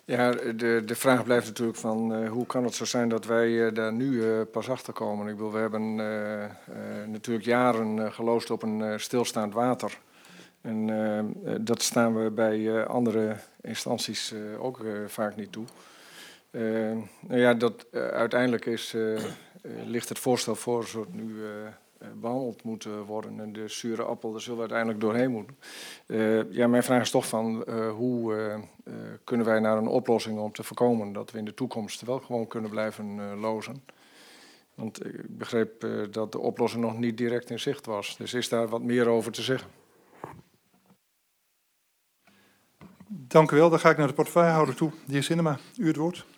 Ja, de vraag blijft natuurlijk van hoe kan het zo zijn dat wij daar nu pas achter komen. Ik bedoel, we hebben natuurlijk jaren geloosd op een stilstaand water. En dat staan we bij andere instanties ook vaak niet toe. Nou ja, uiteindelijk ligt het voorstel voor zoals het nu behandeld moet worden. En de zure appel, daar zullen we uiteindelijk doorheen moeten. Ja, mijn vraag is toch van hoe kunnen wij naar een oplossing om te voorkomen dat we in de toekomst wel gewoon kunnen blijven lozen. Want ik begreep dat de oplossing nog niet direct in zicht was. Dus is daar wat meer over te zeggen? Dank u wel. Dan ga ik naar de portefeuillehouder toe. De heer Sinnema, u het woord.